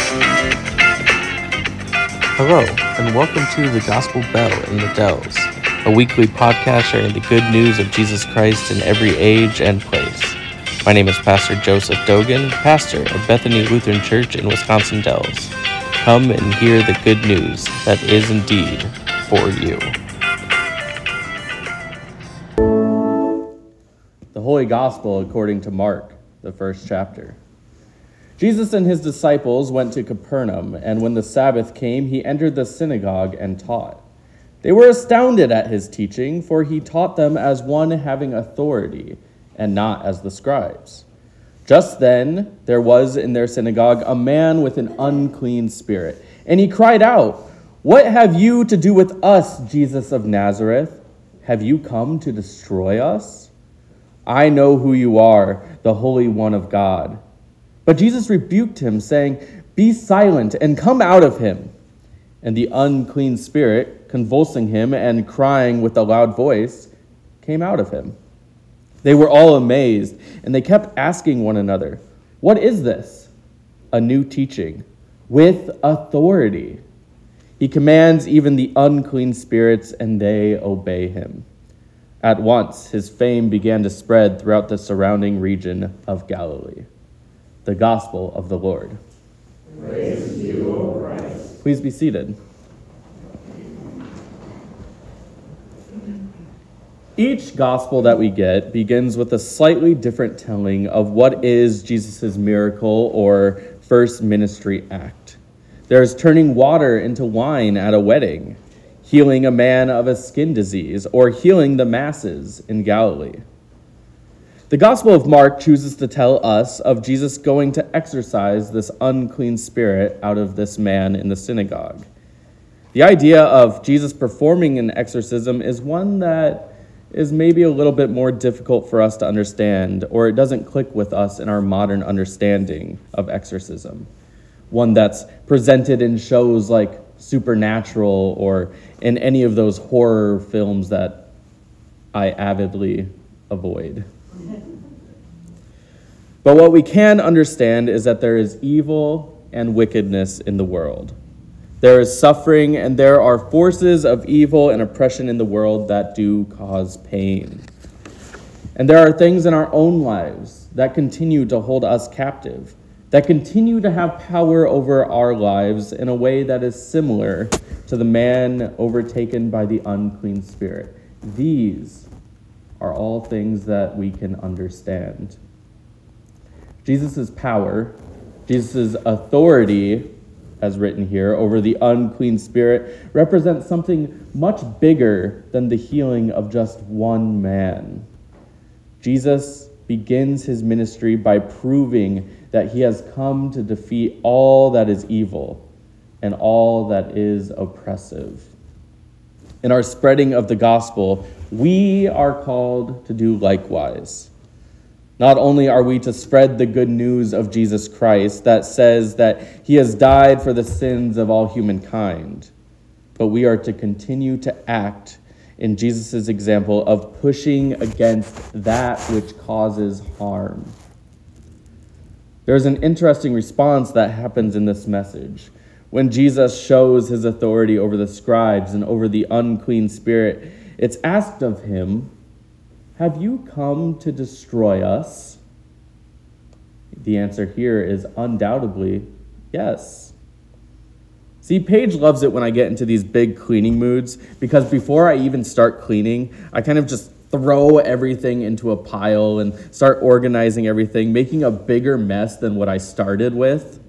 Hello, and welcome to The Gospel Bell in the Dells, a weekly podcast sharing the good news of Jesus Christ in every age and place. My name is Pastor Joseph Dogan, pastor of Bethany Lutheran Church in Wisconsin Dells. Come and hear the good news that is indeed for you. The Holy Gospel according to Mark, the first chapter. Jesus and his disciples went to Capernaum, and when the Sabbath came, he entered the synagogue and taught. They were astounded at his teaching, for he taught them as one having authority, and not as the scribes. Just then there was in their synagogue a man with an unclean spirit, and he cried out, "What have you to do with us, Jesus of Nazareth? Have you come to destroy us? I know who you are, the Holy One of God." But Jesus rebuked him, saying, "Be silent and come out of him." And the unclean spirit, convulsing him and crying with a loud voice, came out of him. They were all amazed, and they kept asking one another, "What is this?" "A new teaching, with authority. He commands even the unclean spirits, and they obey him." At once his fame began to spread throughout the surrounding region of Galilee. The Gospel of the Lord. Praise to you, O Christ. Please be seated. Each gospel that we get begins with a slightly different telling of what is Jesus' miracle or first ministry act. There's turning water into wine at a wedding, healing a man of a skin disease, or healing the masses in Galilee. The Gospel of Mark chooses to tell us of Jesus going to exorcise this unclean spirit out of this man in the synagogue. The idea of Jesus performing an exorcism is one that is maybe a little bit more difficult for us to understand, or it doesn't click with us in our modern understanding of exorcism. One that's presented in shows like Supernatural or in any of those horror films that I avidly avoid. But what we can understand is that there is evil and wickedness in the world. There is suffering, and there are forces of evil and oppression in the world that do cause pain. And there are things in our own lives that continue to hold us captive, that continue to have power over our lives in a way that is similar to the man overtaken by the unclean spirit. These are all things that we can understand. Jesus' power, Jesus' authority, as written here, over the unclean spirit, represents something much bigger than the healing of just one man. Jesus begins his ministry by proving that he has come to defeat all that is evil and all that is oppressive. In our spreading of the gospel, we are called to do likewise. Not only are we to spread the good news of Jesus Christ that says that he has died for the sins of all humankind, but we are to continue to act in Jesus' example of pushing against that which causes harm. There's an interesting response that happens in this message. When Jesus shows his authority over the scribes and over the unclean spirit, it's asked of him, "Have you come to destroy us?" The answer here is undoubtedly yes. See, Paige loves it when I get into these big cleaning moods, because before I even start cleaning, I kind of just throw everything into a pile and start organizing everything, making a bigger mess than what I started with.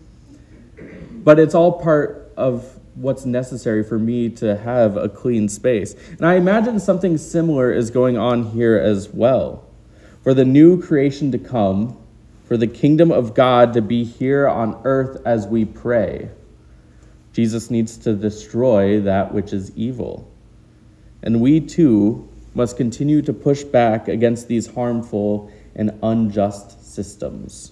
But it's all part of what's necessary for me to have a clean space. And I imagine something similar is going on here as well. For the new creation to come, for the kingdom of God to be here on earth as we pray, Jesus needs to destroy that which is evil. And we too must continue to push back against these harmful and unjust systems.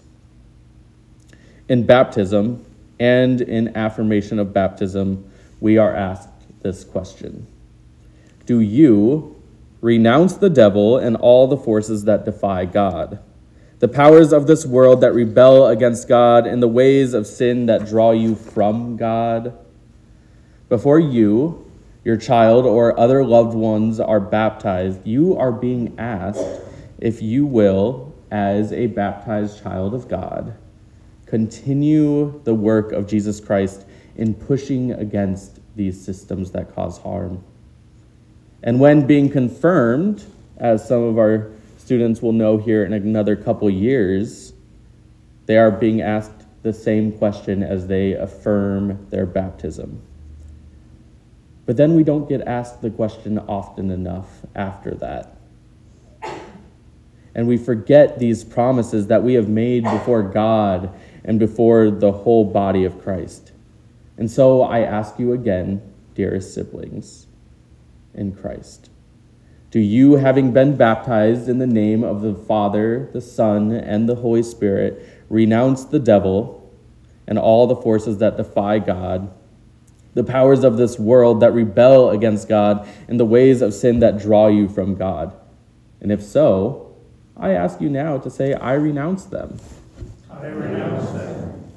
In baptism, and in affirmation of baptism, we are asked this question: do you renounce the devil and all the forces that defy God, the powers of this world that rebel against God, and the ways of sin that draw you from God. Before you, your child, or other loved ones are baptized, you are being asked if you will, as a baptized child of God, continue the work of Jesus Christ in pushing against these systems that cause harm. And when being confirmed, as some of our students will know here in another couple years, they are being asked the same question as they affirm their baptism. But then we don't get asked the question often enough after that. And we forget these promises that we have made before God and before the whole body of Christ. And so I ask you again, dearest siblings in Christ, do you, having been baptized in the name of the Father, the Son, and the Holy Spirit, renounce the devil and all the forces that defy God, the powers of this world that rebel against God, and the ways of sin that draw you from God? And if so, I ask you now to say, I renounce them. I renounce them.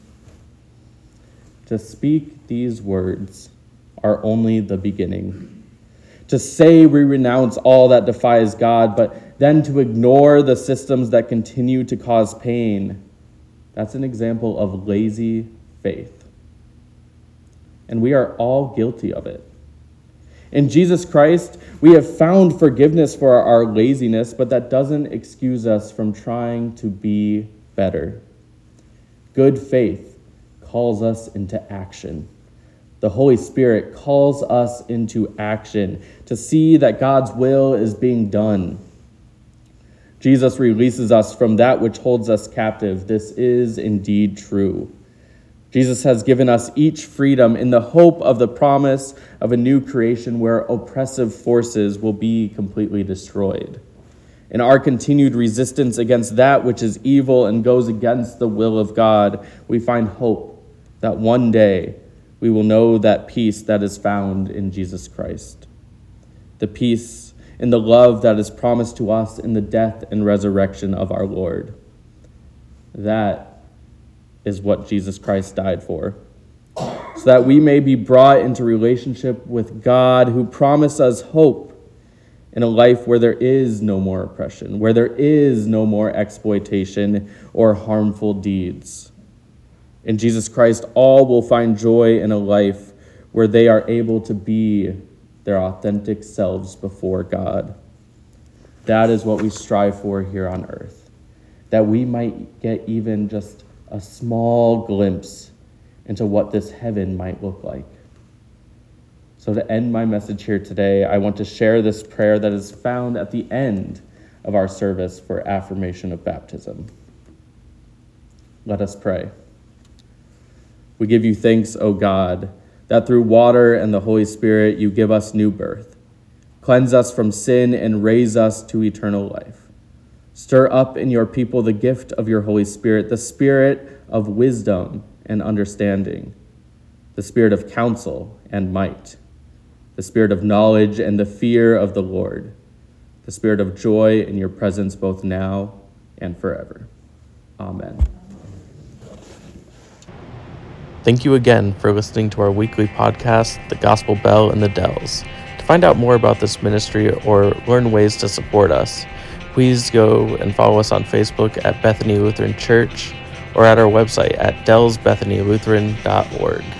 To speak these words are only the beginning. To say we renounce all that defies God, but then to ignore the systems that continue to cause pain, that's an example of lazy faith. And we are all guilty of it. In Jesus Christ, we have found forgiveness for our laziness, but that doesn't excuse us from trying to be better. Good faith calls us into action. The Holy Spirit calls us into action to see that God's will is being done. Jesus releases us from that which holds us captive. This is indeed true. Jesus has given us each freedom in the hope of the promise of a new creation where oppressive forces will be completely destroyed. In our continued resistance against that which is evil and goes against the will of God, we find hope that one day we will know that peace that is found in Jesus Christ. The peace in the love that is promised to us in the death and resurrection of our Lord. That is what Jesus Christ died for, so that we may be brought into relationship with God, who promised us hope in a life where there is no more oppression, where there is no more exploitation or harmful deeds. In Jesus Christ, all will find joy in a life where they are able to be their authentic selves before God. That is what we strive for here on earth, that we might get even just a small glimpse into what this heaven might look like. So to end my message here today, I want to share this prayer that is found at the end of our service for affirmation of baptism. Let us pray. We give you thanks, O God, that through water and the Holy Spirit you give us new birth. Cleanse us from sin and raise us to eternal life. Stir up in your people the gift of your Holy Spirit, the spirit of wisdom and understanding, the spirit of counsel and might, the spirit of knowledge and the fear of the Lord, the spirit of joy in your presence both now and forever. Amen. Thank you again for listening to our weekly podcast, The Gospel Bell in the Dells. To find out more about this ministry or learn ways to support us, please go and follow us on Facebook at Bethany Lutheran Church or at our website at dellsbethanylutheran.org.